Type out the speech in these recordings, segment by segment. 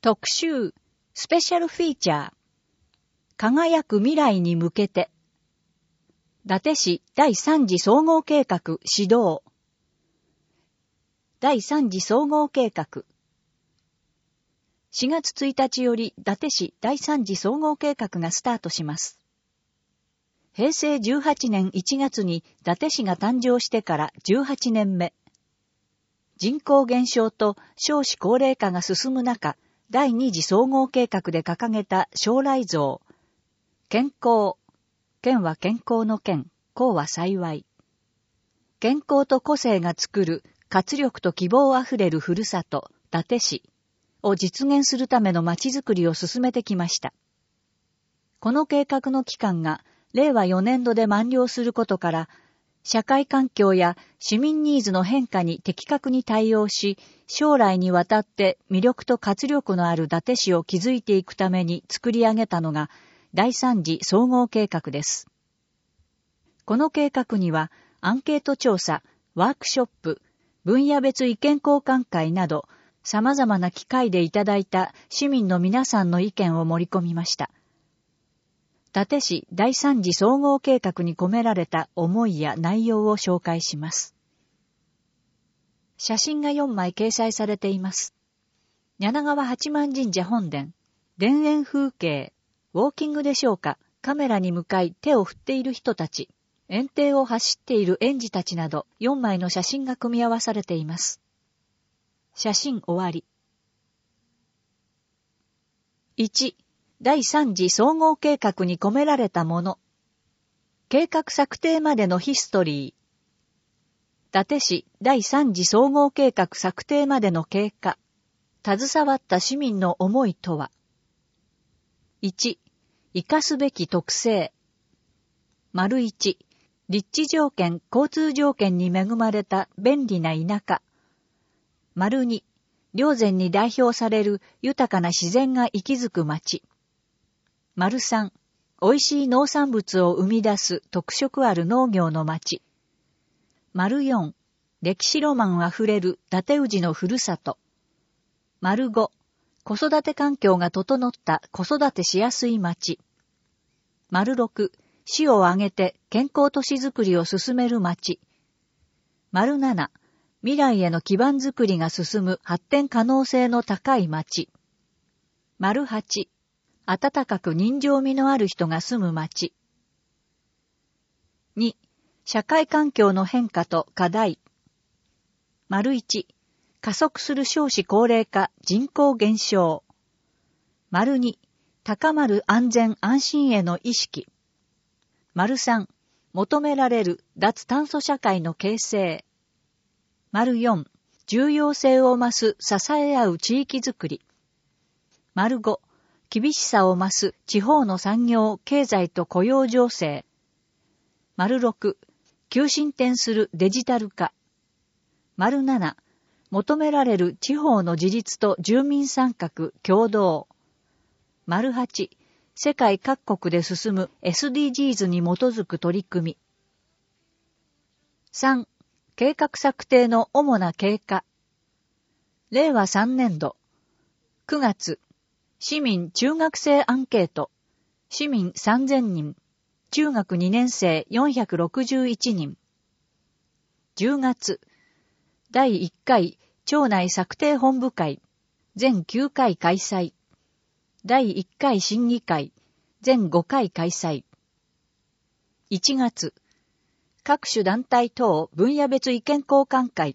特集スペシャルフィーチャー輝く未来に向けて伊達市第3次総合計画始動第3次総合計画4月1日より伊達市第3次総合計画がスタートします。平成18年1月に伊達市が誕生してから18年目。人口減少と少子高齢化が進む中、第2次総合計画で掲げた将来像。健康。健は健康の健、康は幸い。健康と個性が作る活力と希望あふれるふるさと、伊達市を実現するためのまちづくりを進めてきました。この計画の期間が令和4年度で満了することから、社会環境や市民ニーズの変化に的確に対応し、将来にわたって魅力と活力のある伊達市を築いていくために作り上げたのが第3次総合計画です。この計画にはアンケート調査、ワークショップ、分野別意見交換会など様々な機会でいただいた市民の皆さんの意見を盛り込みました。伊達市第3次総合計画に込められた思いや内容を紹介します。写真が4枚掲載されています。柳川八幡神社本殿、田園風景、ウォーキングでしょうか、カメラに向かい手を振っている人たち、園庭を走っている園児たちなど4枚の写真が組み合わされています。写真終わり。1、第3次総合計画に込められたもの。計画策定までのヒストリー。伊達市第3次総合計画策定までの経過。携わった市民の思いとは。1、生かすべき特性。丸1、立地条件、交通条件に恵まれた便利な田舎。丸2、霊山に代表される豊かな自然が息づく町。丸3、美味しい農産物を生み出す特色ある農業の町。丸4、歴史ロマンあふれる伊達氏のふるさと。丸5、子育て環境が整った子育てしやすい町。丸6、市を挙げて健康都市づくりを進める町。丸7、未来への基盤づくりが進む発展可能性の高い町。丸8、温かく人情味のある人が住む町。2、社会環境の変化と課題。丸1、加速する少子高齢化、人口減少。丸2、高まる安全安心への意識。丸3、求められる脱炭素社会の形成。丸4、重要性を増す支え合う地域づくり。丸5、厳しさを増す地方の産業、経済と雇用情勢。丸6、急進展するデジタル化。丸7、求められる地方の自立と住民参画、協働。丸8、世界各国で進む SDGs に基づく取り組み。3、計画策定の主な経過。令和3年度。9月、市民中学生アンケート。市民3000人。中学2年生461人。10月、第1回町内策定本部会。全9回開催。第1回審議会。全5回開催。1月、各種団体等分野別意見交換会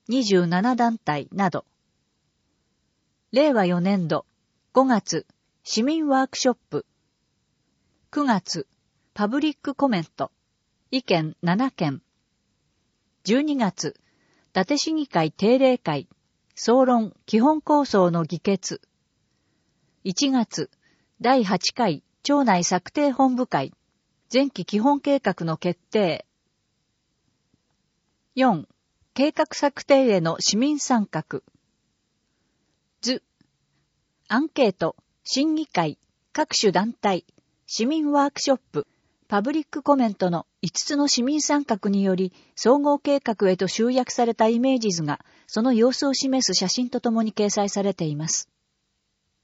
27団体など。令和4年度5月、市民ワークショップ。9月、パブリックコメント。意見7件。12月、伊達市議会定例会。総論基本構想の議決。1月、第8回町内策定本部会。前期基本計画の決定。4. 計画策定への市民参画。図。アンケート、審議会、各種団体、市民ワークショップ、パブリックコメントの5つの市民参画により、総合計画へと集約されたイメージ図が、その様子を示す写真とともに掲載されています。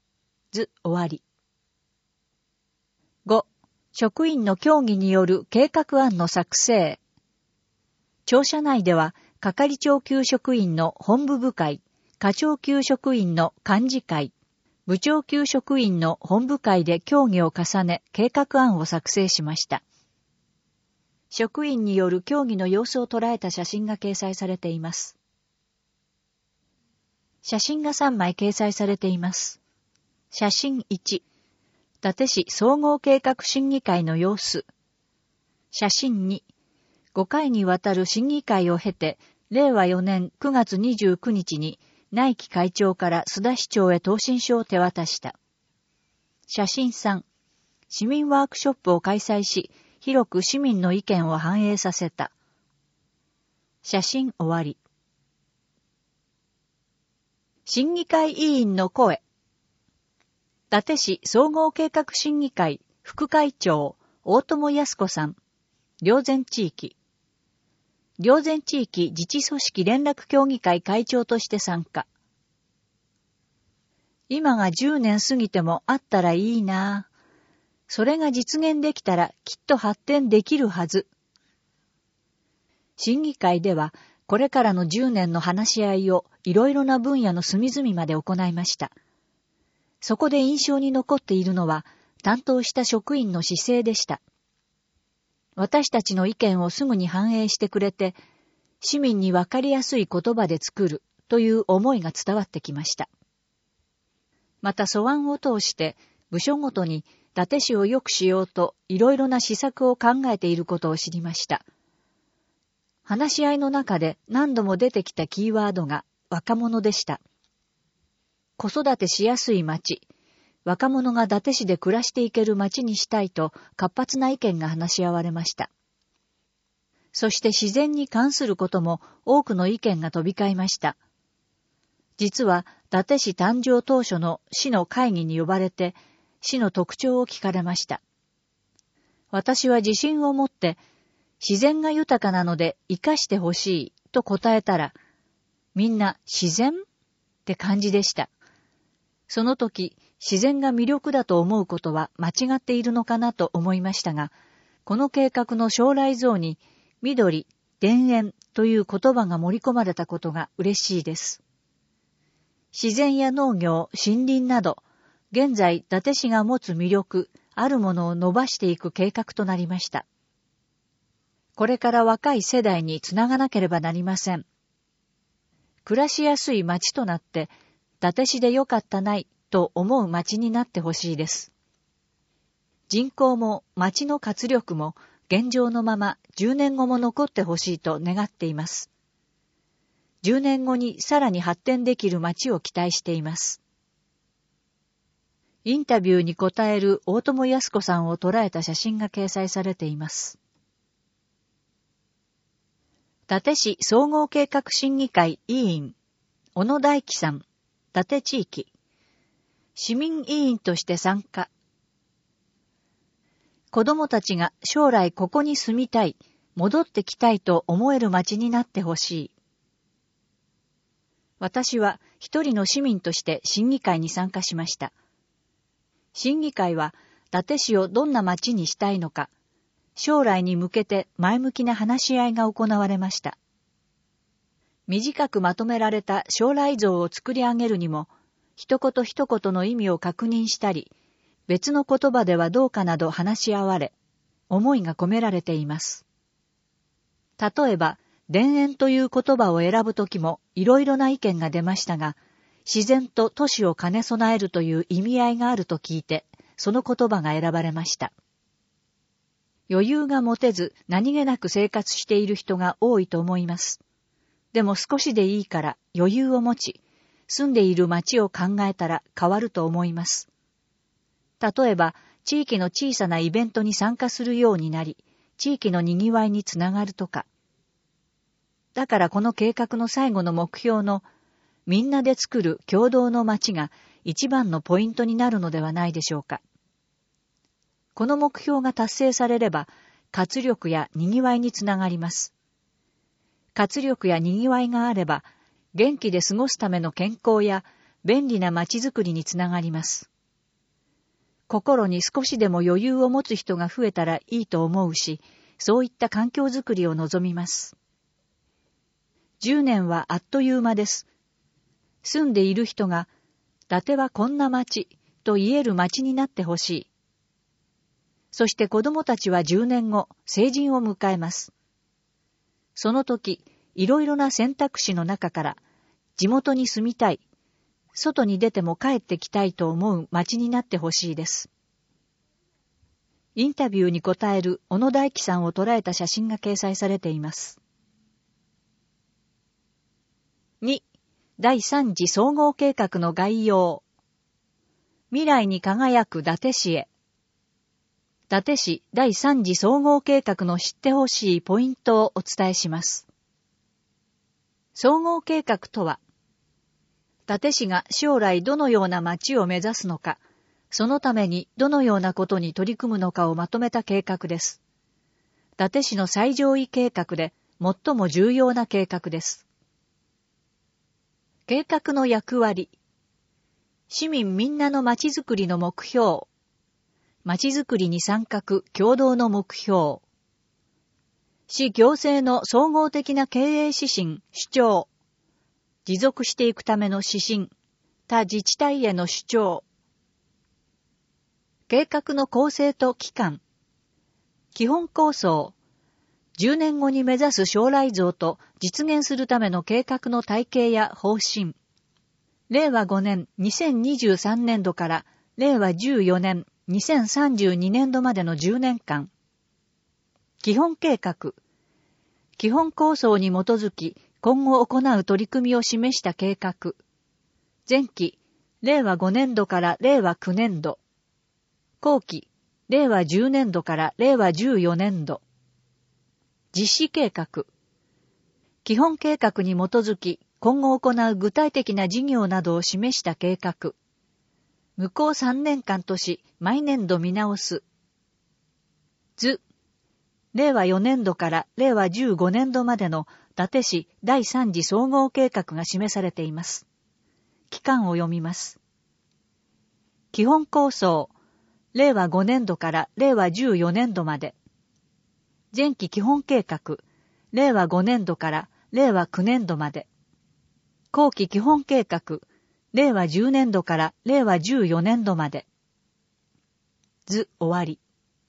図終わり。5. 職員の協議による計画案の作成。庁舎内では、係長級職員の本部部会、課長級職員の幹事会、部長級職員の本部会で協議を重ね、計画案を作成しました。職員による協議の様子を捉えた写真が掲載されています。写真が3枚掲載されています。写真1、伊達市総合計画審議会の様子。写真2、5回にわたる審議会を経て、令和4年9月29日に内規会長から須田市長へ答申書を手渡した。写真3、市民ワークショップを開催し、広く市民の意見を反映させた。写真終わり。審議会委員の声。伊達市総合計画審議会副会長、大友康子さん。霊山地域。霊山地域自治組織連絡協議会会長として参加。今が10年過ぎてもあったらいいなぁ。それが実現できたらきっと発展できるはず。審議会ではこれからの10年の話し合いをいろいろな分野の隅々まで行いました。そこで印象に残っているのは担当した職員の姿勢でした。私たちの意見をすぐに反映してくれて、市民にわかりやすい言葉で作るという思いが伝わってきました。また素案を通して部署ごとに伊達市を良くしようといろいろな施策を考えていることを知りました。話し合いの中で何度も出てきたキーワードが若者でした。子育てしやすい町、若者が伊達市で暮らしていける町にしたいと活発な意見が話し合われました。そして自然に関することも多くの意見が飛び交いました。実は伊達市誕生当初の市の会議に呼ばれて市の特徴を聞かれました。私は自信を持って自然が豊かなので生かしてほしいと答えたら、みんな自然って感じでした。その時、自然が魅力だと思うことは間違っているのかなと思いましたが、この計画の将来像に緑、田園という言葉が盛り込まれたことが嬉しいです。自然や農業、森林など、現在伊達市が持つ魅力、あるものを伸ばしていく計画となりました。これから若い世代につながなければなりません。暮らしやすい町となって、伊達市でよかったないと思う町になってほしいです。人口も町の活力も現状のまま10年後も残ってほしいと願っています。10年後にさらに発展できる町を期待しています。インタビューに答える大友康子さんを捉えた写真が掲載されています。伊達市総合計画審議会委員、小野大樹さん、伊達地域。市民委員として参加。子供たちが将来ここに住みたい、戻ってきたいと思える町になってほしい。私は一人の市民として審議会に参加しました。審議会は伊達市をどんな町にしたいのか、将来に向けて前向きな話し合いが行われました。短くまとめられた将来像を作り上げるにも、一言一言の意味を確認したり、別の言葉ではどうかなど話し合われ、思いが込められています。例えば、田園という言葉を選ぶときもいろいろな意見が出ましたが、自然と都市を兼ね備えるという意味合いがあると聞いて、その言葉が選ばれました。余裕が持てず何気なく生活している人が多いと思います。でも少しでいいから余裕を持ち、住んでいる町を考えたら変わると思います。例えば、地域の小さなイベントに参加するようになり、地域のにぎわいにつながるとか。だからこの計画の最後の目標の、みんなで作る共同の町が一番のポイントになるのではないでしょうか。この目標が達成されれば、活力やにぎわいにつながります。活力やにぎわいがあれば、元気で過ごすための健康や便利な街づくりにつながります。 心に少しでも余裕を持つ人が増えたらいいと思うし、そういった環境づくりを望みます。10年はあっという間です。住んでいる人が、伊達はこんな町と言える町になってほしい。そして子供たちは10年後、成人を迎えます。その時、いろいろな選択肢の中から、地元に住みたい、外に出ても帰ってきたいと思う町になってほしいです。インタビューに答える小野大樹さんを捉えた写真が掲載されています。2、第3次総合計画の概要。未来に輝く伊達市へ。伊達市第3次総合計画の知ってほしいポイントをお伝えします。総合計画とは、伊達市が将来どのような町を目指すのか、そのためにどのようなことに取り組むのかをまとめた計画です。伊達市の最上位計画で最も重要な計画です。計画の役割。市民みんなの町づくりの目標。町づくりに参画共同の目標。市行政の総合的な経営指針、主張。持続していくための指針。他自治体への主張。計画の構成と期間。基本構想。10年後に目指す将来像と実現するための計画の体系や方針。令和5年2023年度から令和14年2032年度までの10年間。基本計画。基本構想に基づき今後行う取り組みを示した計画。前期、令和5年度から令和9年度。後期、令和10年度から令和14年度。実施計画。基本計画に基づき、今後行う具体的な事業などを示した計画。向こう3年間とし、毎年度見直す。図。令和4年度から令和15年度までの伊達市第3次総合計画が示されています。期間を読みます。基本構想。令和5年度から令和14年度まで。前期基本計画。令和5年度から令和9年度まで。後期基本計画。令和10年度から令和14年度まで。図終わり。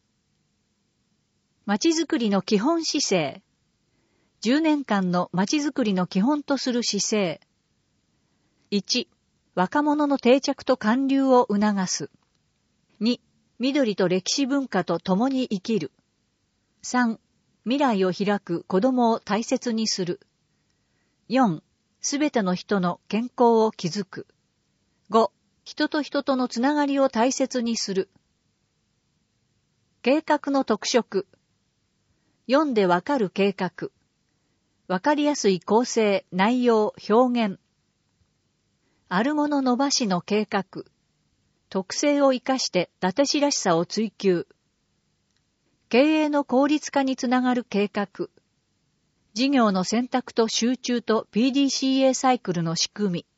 まちづくりの基本姿勢。10年間のまちづくりの基本とする姿勢。1、若者の定着と還流を促す。2、緑と歴史文化と共に生きる。3、未来を開く子供を大切にする。4、すべての人の健康を築く。5、人と人とのつながりを大切にする。計画の特色。読んでわかる計画。わかりやすい構成、内容、表現。あるもの伸ばしの計画。特性を生かして伊達市らしさを追求。経営の効率化につながる計画。事業の選択と集中と PDCA サイクルの仕組み。伊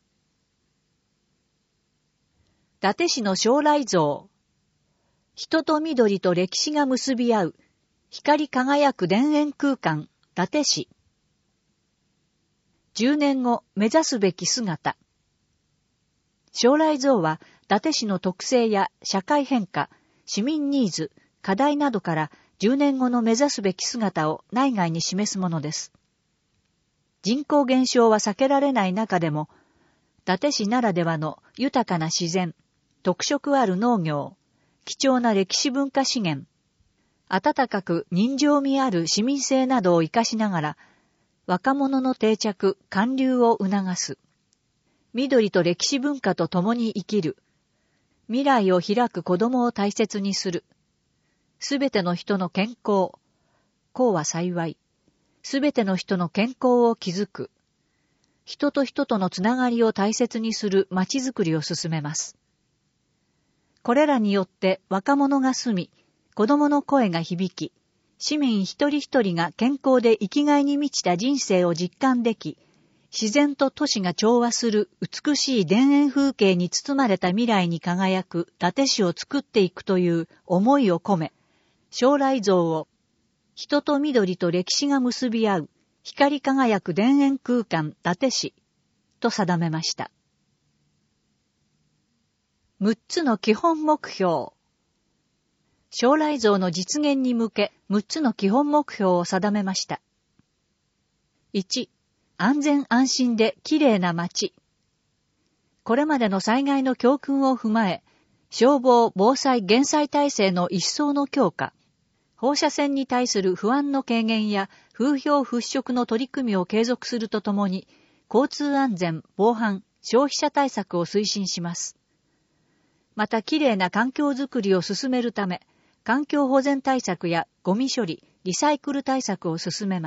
達市の将来像。人と緑と歴史が結び合う。光り輝く田園空間、伊達市。10年後、目指すべき姿。将来像は、伊達市の特性や社会変化、市民ニーズ、課題などから10年後の目指すべき姿を内外に示すものです。人口減少は避けられない中でも、伊達市ならではの豊かな自然、特色ある農業、貴重な歴史文化資源、温かく人情味ある市民性などを生かしながら、若者の定着、還流を促す。緑と歴史文化と共に生きる。未来を開く子供を大切にする。すべての人の健康。幸は幸い。すべての人の健康を築く。人と人とのつながりを大切にする街づくりを進めます。これらによって若者が住み、子供の声が響き、市民一人一人が健康で生きがいに満ちた人生を実感でき、 自然と都市が調和する美しい田園風景に包まれた未来に輝く伊達市を作っていくという思いを込め、将来像を人と緑と歴史が結び合う光り輝く田園空間伊達市と定めました。6つの基本目標。将来像の実現に向け6つの基本目標を定めました。1、安全安心できれいな街。これまでの災害の教訓を踏まえ、消防・防災・減災体制の一層の強化、放射線に対する不安の軽減や風評払拭の取り組みを継続するとともに、交通安全、防犯、消費者対策を推進します。また、きれいな環境づくりを進めるため、環境保全対策やゴミ処理、リサイクル対策を進めます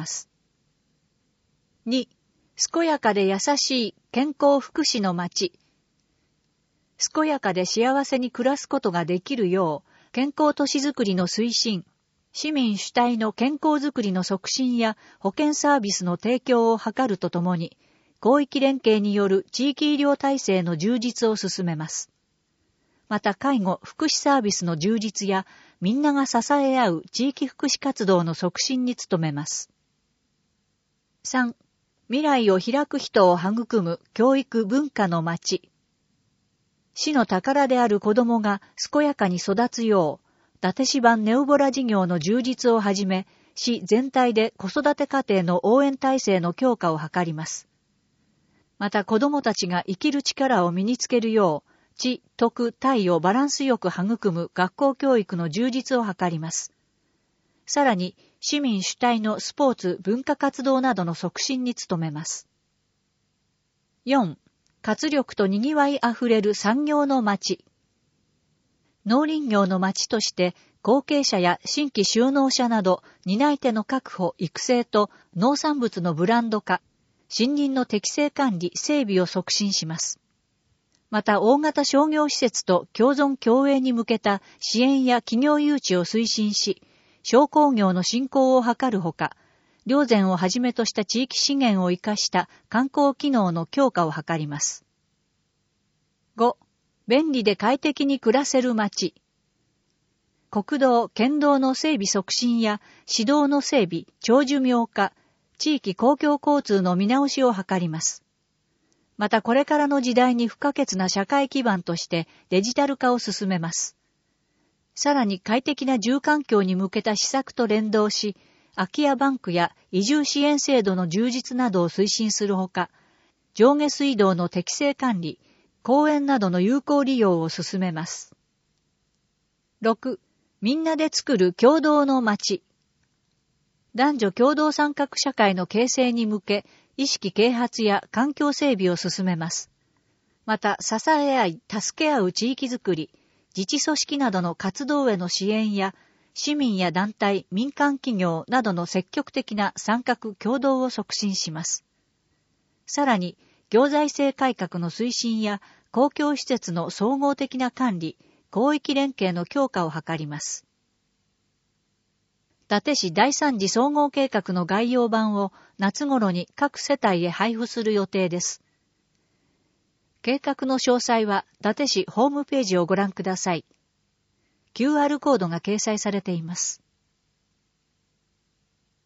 。2、健やかで優しい健康福祉の街。健やかで幸せに暮らすことができるよう、健康都市づくりの推進、市民主体の健康づくりの促進や保健サービスの提供を図るとともに、広域連携による地域医療体制の充実を進めます。また介護・福祉サービスの充実や、みんなが支え合う地域福祉活動の促進に努めます。3、未来を開く人を育む教育文化の街。市の宝である子どもが健やかに育つよう、伊達市版ネオボラ事業の充実をはじめ、市全体で子育て家庭の応援体制の強化を図ります。また子どもたちが生きる力を身につけるよう、知、徳、体をバランスよく育む学校教育の充実を図ります。さらに、市民主体のスポーツ、文化活動などの促進に努めます。4、活力と賑わいあふれる産業の街。農林業の街として、後継者や新規就農者など、担い手の確保、育成と農産物のブランド化、森林の適正管理、整備を促進します。また、大型商業施設と共存共栄に向けた支援や企業誘致を推進し、商工業の振興を図るほか、良善をはじめとした地域資源を生かした観光機能の強化を図ります。5、便利で快適に暮らせる街。国道・県道の整備促進や市道の整備、長寿命化、地域公共交通の見直しを図ります。またこれからの時代に不可欠な社会基盤としてデジタル化を進めます。さらに快適な住環境に向けた施策と連動し、空き家バンクや移住支援制度の充実などを推進するほか、上下水道の適正管理、公園などの有効利用を進めます。6、みんなで作る共同の街。男女共同参画社会の形成に向け、意識啓発や環境整備を進めます。また、支え合い、助け合う地域づくり、自治組織などの活動への支援や、市民や団体、民間企業などの積極的な参画協働を促進します。さらに、行財政改革の推進や、公共施設の総合的な管理、広域連携の強化を図ります。伊達市第3次総合計画の概要版を夏頃に各世帯へ配布する予定です。計画の詳細は伊達市ホームページをご覧ください。QR コードが掲載されています。